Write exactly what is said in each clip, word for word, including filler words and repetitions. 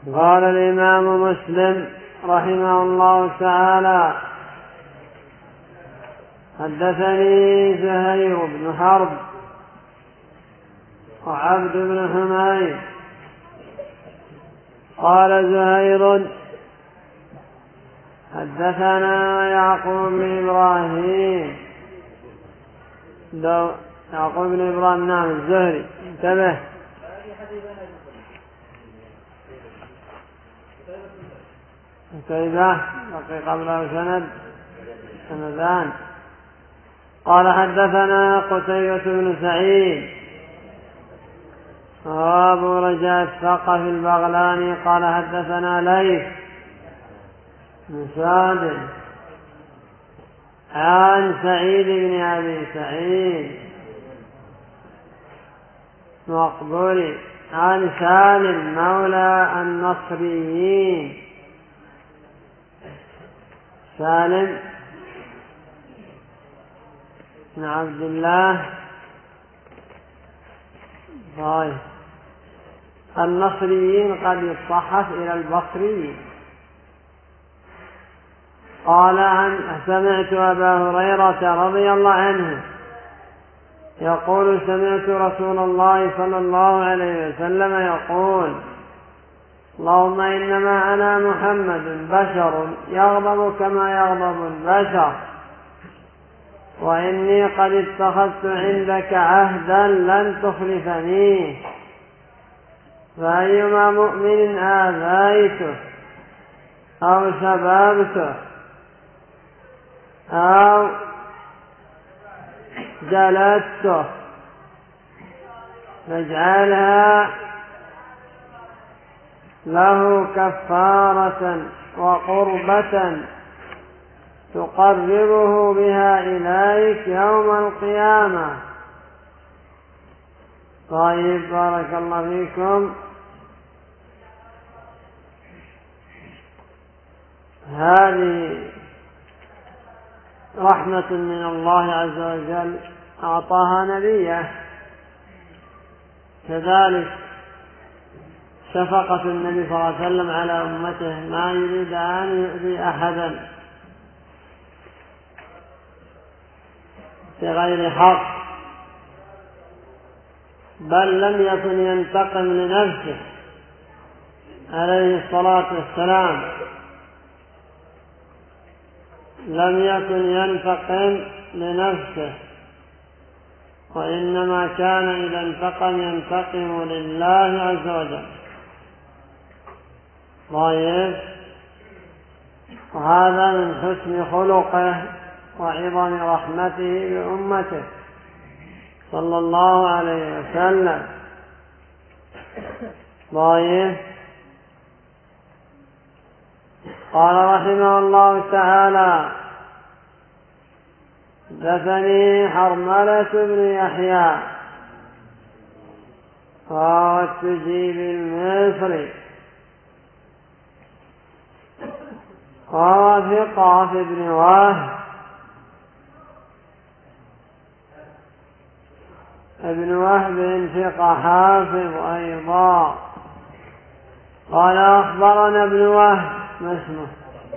قال الإمام مسلم رحمه الله تعالى: حدثني زهير بن حرب وعبد بن حميد. قال زهير: حدثنا يعقوب بن إبراهيم يعقوب بن إبراهيم نعم الزهري انتبه كيفه بقي قبله سند سندان. قال: حدثنا قتيبة بن سعيد وأبو رجاء الثقفي البغلاني قال: حدثنا ليث بن سعد عن سعيد بن أبي سعيد مقبول عن سالم مولى النصريين. سالم بن عبد الله طيب النصريين قد يصحف إلى البصريين. قال: عن سمعت أبا هريرة رضي الله عنه يقول: سمعت رسول الله صلى الله عليه وسلم يقول: اللهم إنما أنا محمد بشر يغضب كما يغضب البشر، وإني قد اتخذت عندك عهدا لن تخلفني، فأيما مؤمن آذيته أو سببته أو جلدته فاجعلها له كفارة وقربة تقربه بها إليك يوم القيامة. طيب بارك الله فيكم. هذه رحمة من الله عز وجل أعطاها نبيه، كذلك شفقة النبي صلى الله عليه وسلم على أمته، ما يريد أن يؤذي أحدا بغير حق، بل لم يكن ينتقم لنفسه عليه الصلاة والسلام، لم يكن ينتقم لنفسه، وإنما كان إذا انتقم ينتقم لله عز وجل. طيب، وهذا من حسن خلقه وعظم رحمته بأمته صلى الله عليه وسلم. طيب، قال رحمه الله تعالى: حدثني حرملة بن يحيى وهو التجيبي المصري وهو ثقة بن وهب ابن وهب ثقة حافظ أيضا. قال: أخبرنا ابن وهب ما اسمه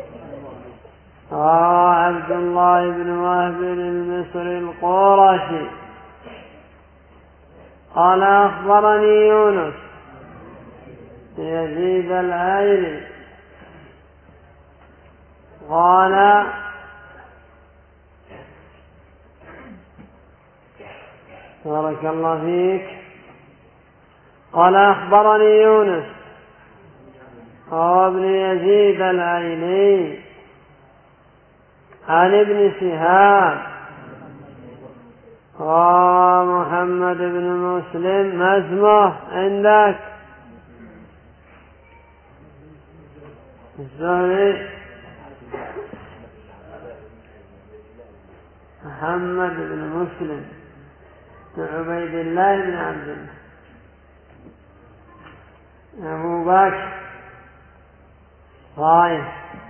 آه عبد الله بن وهب المصري القرشي قال: أخبرني يونس يزيد الأيلي قال: بارك الله فيك. قال: أخبرني يونس هو ابن يزيد الأيلي عن ابن شهاب ومحمد بن مسلم ما اسمه عندك الزهري؟ محمد بن مسلم بن عبيد الله بن عبد الله أبو بكر. طيب،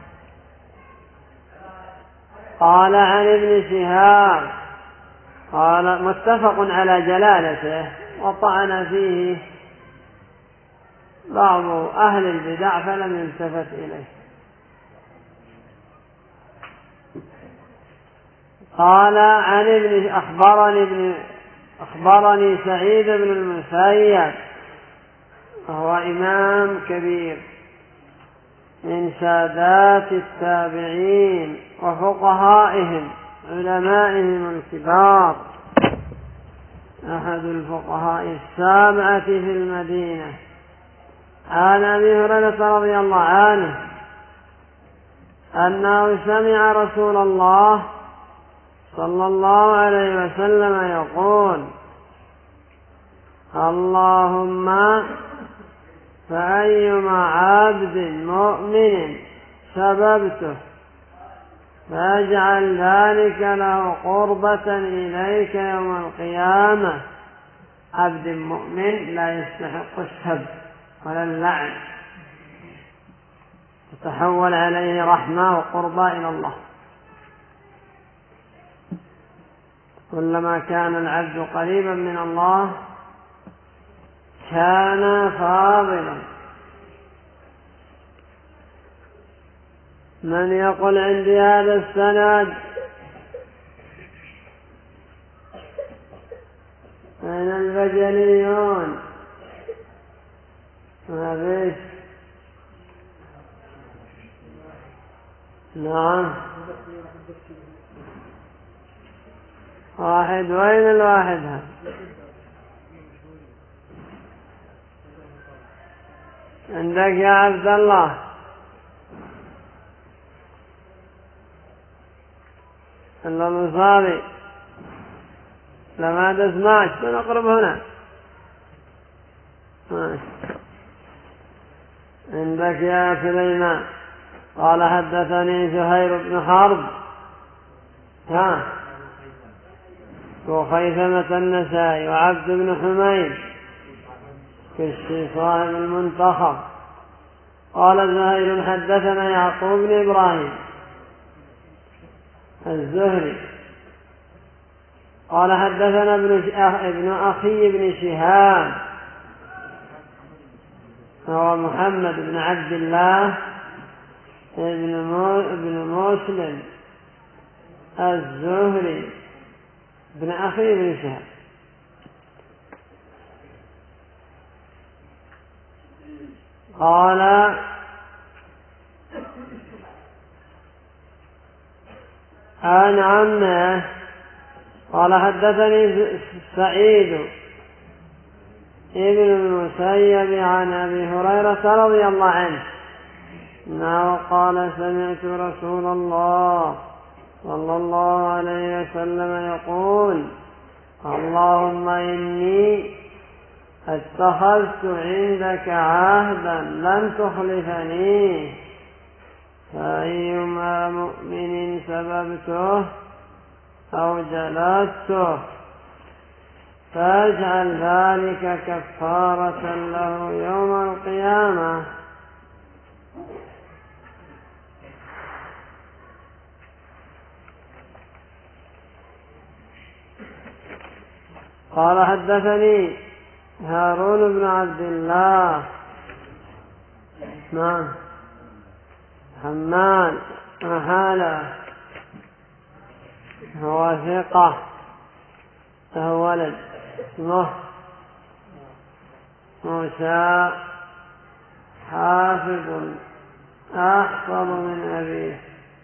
قال: عن ابن شهاب قال: متفق على جلالته وطعن فيه بعض أهل البدع فلم يلتفت إليه. قال عن ابن أخبرني, ابن أخبرني سعيد بن المسيب وهو إمام كبير من سادات التابعين وفقهائهم علمائهم الكبار، أحد الفقهاء السابعة في المدينة، عن أبي هريرة رضي الله عنه أنه سمع رسول الله صلى الله عليه وسلم يقول: اللهم فأيما عبد مؤمن سببته فاجعل ذلك له قربة إليك يوم القيامة. عبد مؤمن لا يستحق السب ولا اللعن، تتحول عليه رحمة وقربة إلى الله. كلما كان العبد قريبا من الله كان فاضلا. من يقول عندي هذا السند؟ أين البجليون؟ ما فيش. نعم واحد. وين الواحد هذا؟ عندك يا عبد الله؟ الله المصابي لما تسمعش فنقرب هنا. ماشي. عندك يا سليمان؟ قال حدثني زهير بن حرب ها وخيثمة النسائي وعبد بن حميد كشي صاحب المنتخب. قال زهير حدثنا يعقوب بن إبراهيم الزهري قال حدثنا ابن أخي بن شهاب هو محمد بن عبد الله ابن مسلم الزهري ابن أخي بن شهاب. قال عن عمه قال حدثني سعيد ابن المسيب عن أبي هريرة رضي الله عنه أنه قال: سمعت رسول الله صلى الله عليه وسلم يقول: اللهم إني اتخذت عندك عهدا لن تخلفني، فأيما مؤمن سببته أو جلدته فاجعل ذلك كفارة له يوم القيامة. قال حدثني هارون بن عبد الله نعم حماد محالة هو ثقة له ولد اسمه موسى حافظ أحفظ من أبيه.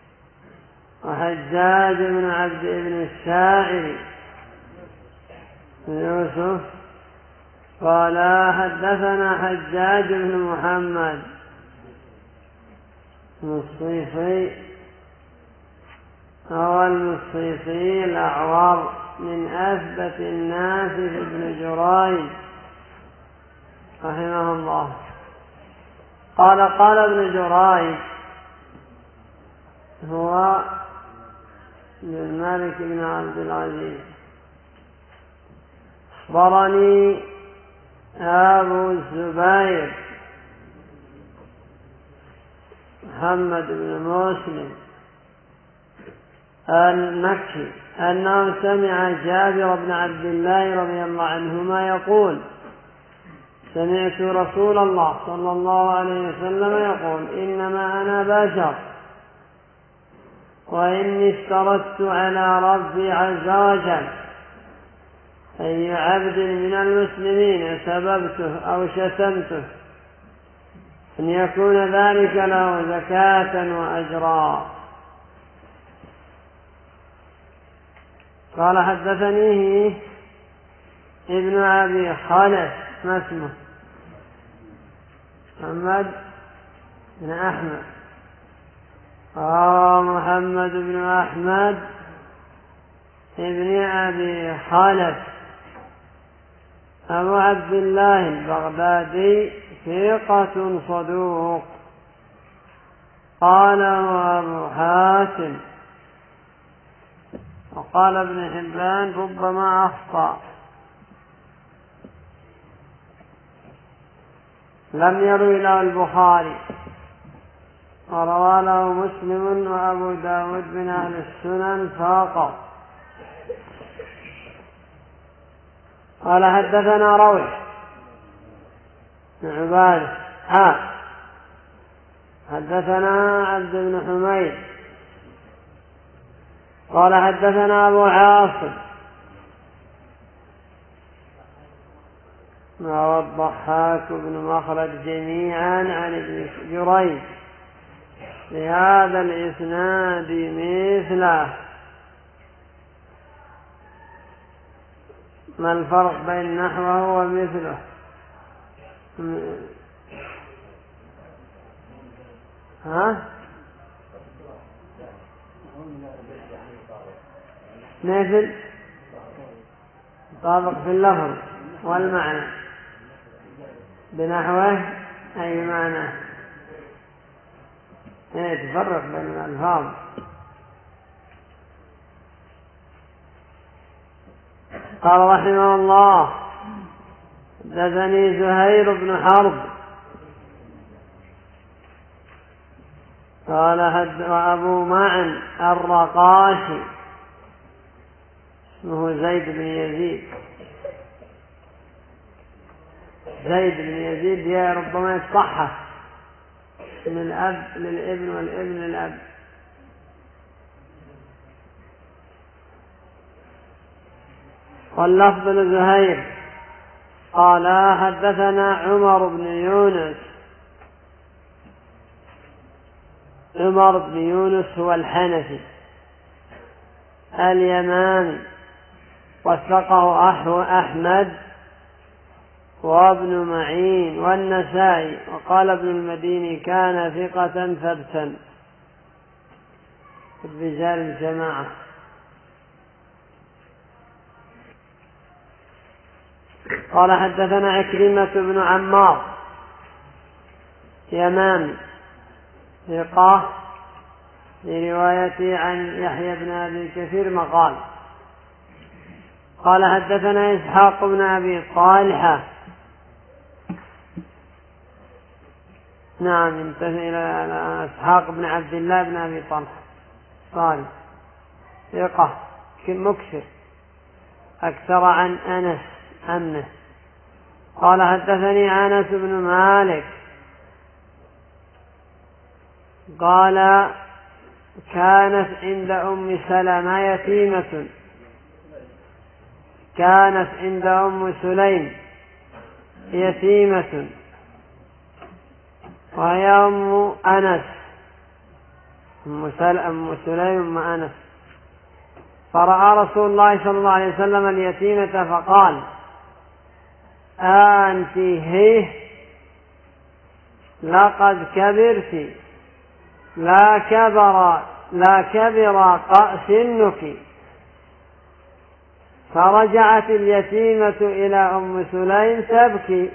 وحجاج بن عبد بن الشاعري يوسف قال حدثنا حجاج بن محمد المصيصي هو المصيصي الأعور من أثبت الناس في ابن جريج رحمه الله. قال قال ابن جريج هو الملك بن عبد العزيز: أخبرني أبو الزبير محمد بن مسلم المكي أنه سمع جابر بن عبد الله رضي الله عنهما يقول: سمعت رسول الله صلى الله عليه وسلم يقول إنما أنا بشر وإني اشترطت على ربي عز وجل أي عبد من المسلمين سببته أو شتمته أن يكون ذلك له زكاة وأجرا. قال حدثنيه ابن أبي خالد ما اسمه محمد بن أحمد آه محمد بن أحمد ابن أبي خالد أبو عبد الله البغدادي ثقة صدوق قاله أبو حاتم وقال ابن حبان ربما أخطأ. لم يروي له البخاري وروى له مسلم وأبو داود من أهل السنن فقط. قال حدثنا روح بن عبادة ها حدثنا عبد بن حميد قال حدثنا أبو عاصم وهو الضحاك بن مخلد جميعا عن ابن جريج بهذا الإسناد مثله. ما الفرق بين نحوه ومثله؟ ها مثل طابق في اللفظ والمعنى بنحوه أي معنى تفرق بين الألفاظ. قال رحمه الله حدثني زهير بن حرب قال حد وأبو معن الرقاشي اسمه زيد بن يزيد زيد بن يزيد يا ربما يتصحح من الأب للابن والابن للأب. واللفظ لزهير قال حدثنا عمر بن يونس عمر بن يونس هو الحنفي اليماني وثقه أحمد وابن معين والنسائي وقال ابن المديني كان ثقة ثبتا في رجال الجماعة. قال حدثنا عكرمة بن عمار يمامي ثقة في روايته عن يحيى بن أبي كثير مقال. قال حدثنا إسحاق بن أبي طالحة نعم انتهى إلى إسحاق بن عبد الله بن أبي طلحة طالح ثقة مكثر أكثر عن أنس عنه. قال حدثني أنس بن مالك قال كانت عند أم سلمة يتيمة كانت عند أم سليم يتيمة وهي أم أنس أم سليم أم أنس فرأى رسول الله صلى الله عليه وسلم اليتيمة فقال أنت هي لقد كبرت لا كبر لا كبر سنك. فرجعت اليتيمة إلى أم سليم تبكي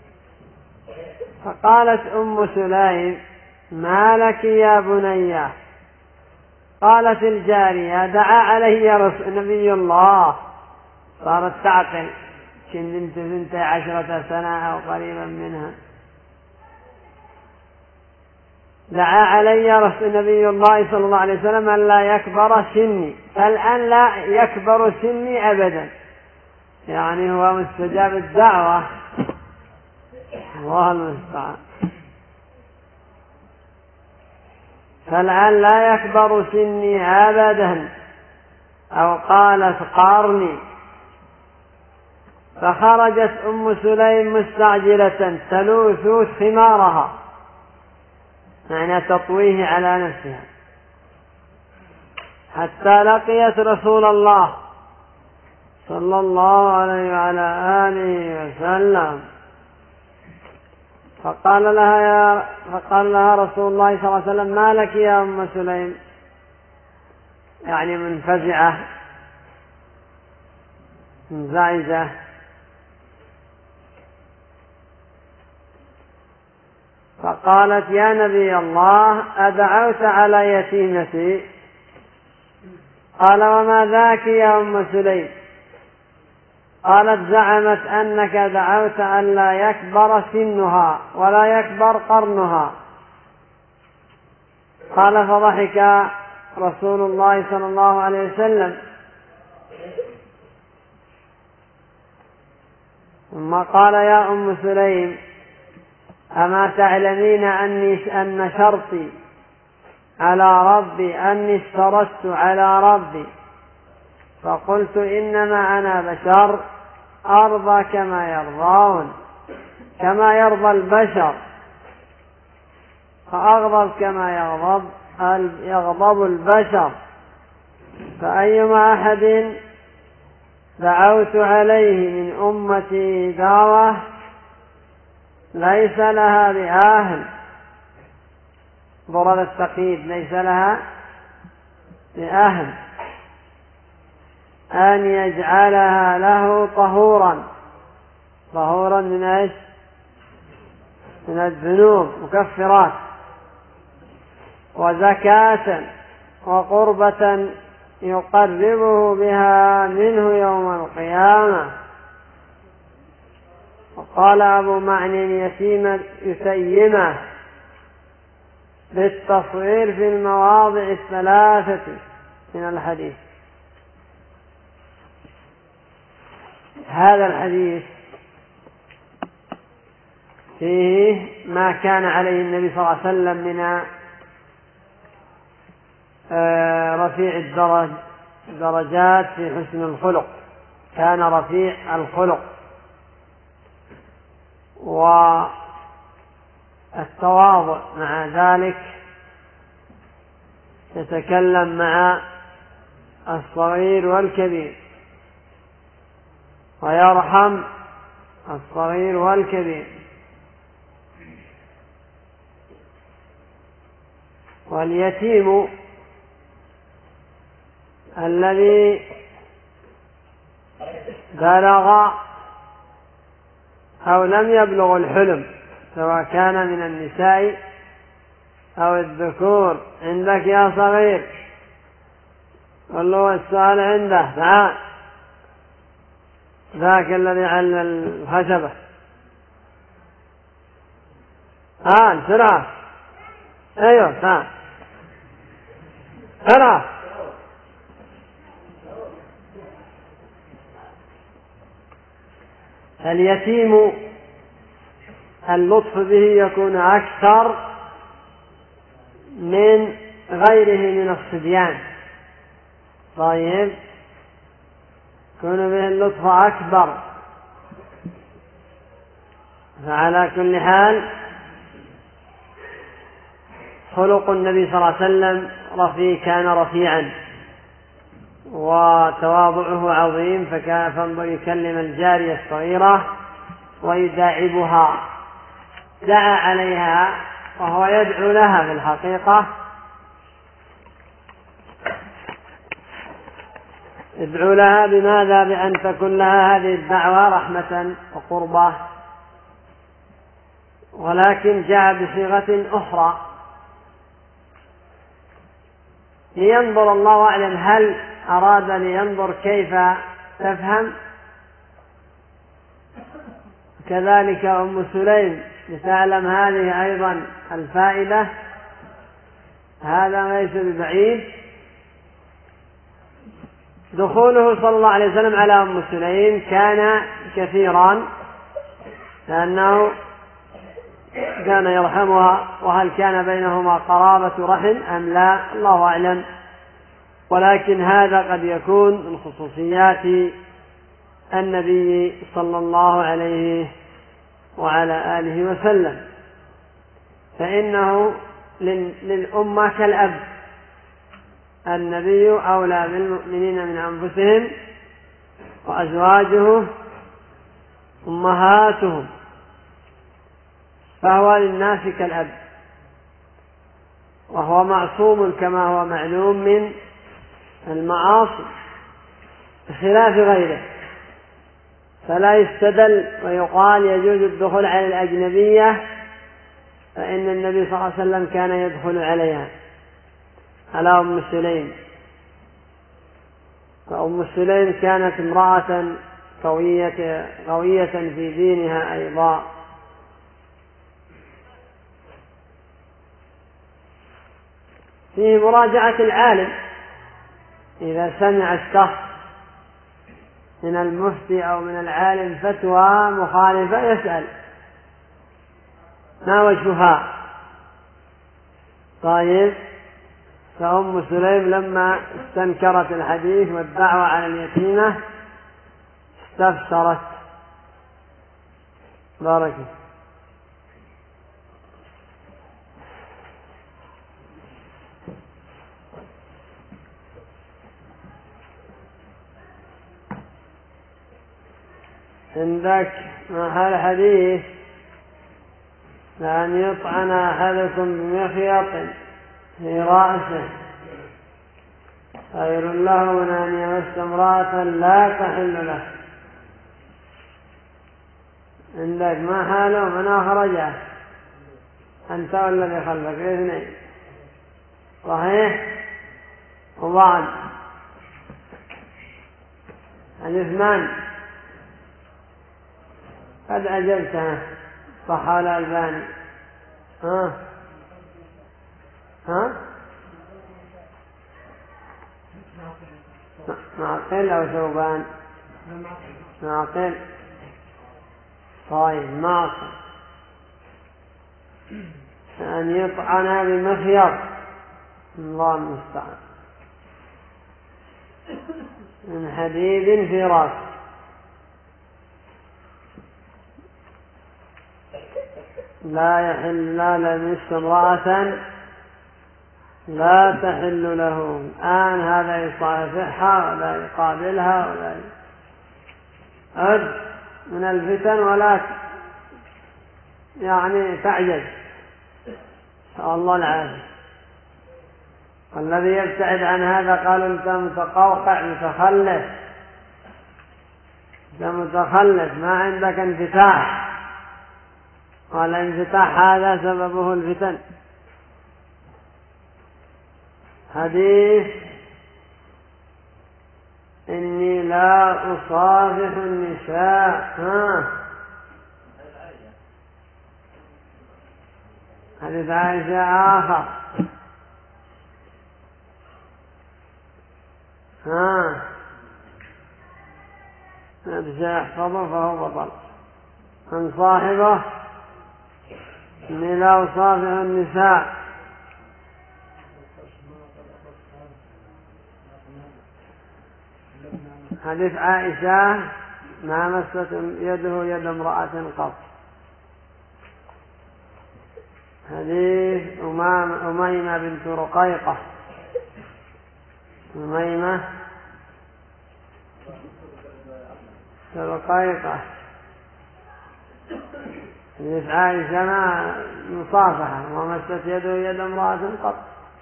فقالت أم سليم ما لك يا بني؟ قالت الجارية دعا علي رسول نبي الله صارت تعقل كنت بنت بنت عشرة سنة أو قريبا منها دعا علي رسول نبي الله صلى الله عليه وسلم أن لا يكبر سني فالآن لا يكبر سني أبدا يعني هو مستجاب الدعوة الله المستعان. فالآن لا يكبر سني أبدا، أو قالت قارني. فخرجت أم سليم مستعجلة تلوث خمارها، يعني تطويه على نفسها، حتى لقيت رسول الله صلى الله عليه وعلى آله وسلم، فقال لها يا فقال لها رسول الله صلى الله عليه وسلم: ما لك يا أم سليم؟ يعني منفزعة منزعجة. فقالت: يا نبي الله، أدعوت على يتيمتي؟ قال: وما ذاك يا أم سليم؟ قالت: زعمت أنك دعوت أن لا يكبر سنها ولا يكبر قرنها. قال: فضحك رسول الله صلى الله عليه وسلم، ثم قال: يا أم سليم، أما تعلمين أني أن شرطي على ربي أني اشترطت على ربي فقلت إنما أنا بشر أرضى كما يرضون كما يرضى البشر، فأغضب كما يغضب يغضب البشر، فأيما أحد دعوت عليه من أمتي دعوة ليس لها بأهل، ضرب التقييد، ليس لها بأهل، أن يجعلها له طهورا. طهورا من ايش؟ من الذنوب، مكفرات، وزكاة، وقربة يقربه بها منه يوم القيامة. وقال أبو معن: يتيما يتيمه بالتصوير في المواضع الثلاثة من الحديث. هذا الحديث فيه ما كان عليه النبي صلى الله عليه وسلم من رفيع الدرجات في حسن الخلق، كان رفيع الخلق، والتواضع مع ذلك، يتكلم مع الصغير والكبير، ويرحم الصغير والكبير. واليتيم الذي بلغ أو لم يبلغ الحلم، سواء كان من النساء أو الذكور. عندك يا صغير؟ قل له السؤال عنده، تعال، ذاك الذي على الخشبة، تعال سرعة، ايوه تعال سرعة. اليتيم اللطف به يكون أكثر من غيره من الصبيان. طيب، يكون به اللطف أكبر. فعلى كل حال خلق النبي صلى الله عليه وسلم رفيع، كان رفيعا، وتواضعه عظيم. فكان فانظر يكلم الجارية الصغيرة ويداعبها، دعا عليها وهو يدعو لها في الحقيقة، يدعو لها بماذا؟ بأن تكون لها هذه الدعوة رحمة وقربة، ولكن جاء بصيغة أخرى لينظر، الله أعلم هل أراد لينظر كيف تفهم. كذلك أم سليم لتعلم هذه أيضا الفائدة، هذا ليس ببعيد. دخوله صلى الله عليه وسلم على أم سليم كان كثيرا، لأنه كان يرحمها، وهل كان بينهما قرابة رحم أم لا، الله أعلم. ولكن هذا قد يكون من خصوصيات النبي صلى الله عليه وعلى آله وسلم، فإنه للأمة كالأب، النبي أولى بالمؤمنين من أنفسهم وأزواجه أمهاتهم، فهو للناس كالأب، وهو معصوم كما هو معلوم من المعاصي بخلاف غيره، فلا يستدل ويقال يجوز الدخول على الأجنبية، فإن النبي صلى الله عليه وسلم كان يدخل عليها، على أم سليم. فأم سليم كانت امرأة قوية, قوية في دينها أيضا. فيه مراجعة العالم، إذا سمع الشخص من المفتي أو من العالم فتوى مخالفة يسأل ما وجهها. طيب، فأم سليم لما استنكرت الحديث والدعوة على اليتيمة استفسرت. بارك. عندك محل حديث لأن يطعن أحدكم بمخيط في رأسه خير له من أن يمس امرأة لا تحل له. عندك ما حاله من أخرجه أنت والذي خلفك الاثنين صحيح؟ وبعد الاثنان قد أجبتها صح على الباني. ها ها معقل أو ثوبان؟ معقل. طيب، معقل أن يطعن بمخيط، الله المستعان، من حديد في رأسه. لا يحل لا لمس امرأة لا تحل له. الآن هذا يصافحها ولا يقابلها ولا يعد من الفتن ولا يعني تعجز، شاء الله العافية. والذي يبتعد عن هذا قال أنت متقوقع متخلف، أنت متخلف ما عندك انفتاح، والانفتاح هذا سببه الفتن. حديث إني لا أصافح النساء، ها حديث عائشة آخر، ها من سيحفظه فهو بطل. من صاحبه إني لا أصافح النساء. حديث عائشة ما مست يده يد امرأة قط. حديث أميمة بنت رقيقة، أميمة رقيقة، حديث عائشة ما مصافحة وما مست يده يد امرأة قط،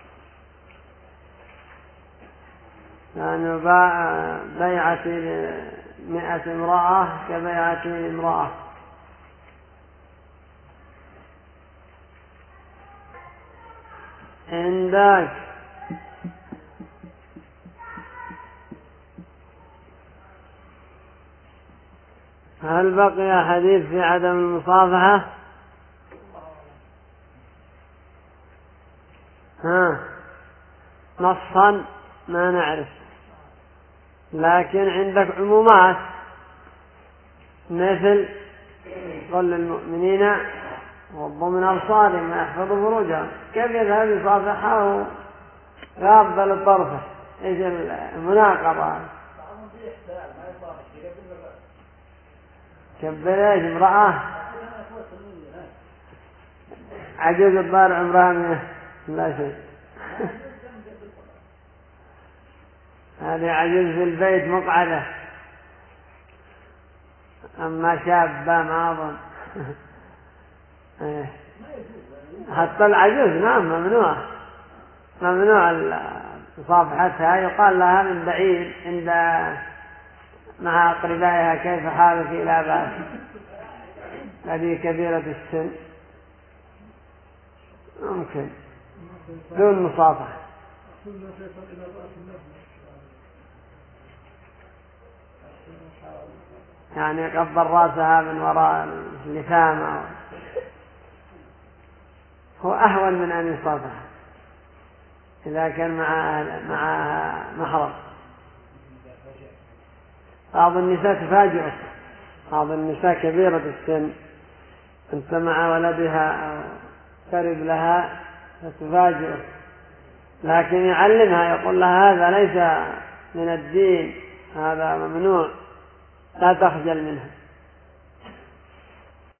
لأنه بيعة مئة امرأة كبيعة امرأة. عندك هل بقي حديث في عدم المصافحة؟ ها نصا ما نعرف، لكن عندك عمومات مثل قل للمؤمنين غضوا من أبصارهم ويحفظوا فروجهم. كيف يذهب يصافحه غاب للطرفة؟ إيش المناقضة؟ كبر إيش امرأة عجوز الضار عمرها لا شيء. هذه عجوز في البيت مقعدة، أما شابة ما أظن. حتى العجوز نعم ممنوع ممنوع مصافحتها. يقال لها من بعيد عند مع أقربائها كيف حالك إلى بأس، هذه كبيرة السن ممكن دون مصافحة. يعني قبل رأسها من وراء اللثام هو أهون من أن يصافح إذا كان مع مع محرم. بعض النساء تفاجئ، بعض النساء كبيرة السن أنت مع ولدها أو قريب لها فتفاجئ، لكن يعلمها يقول لها هذا ليس من الدين، هذا ممنوع، لا تخجل منه.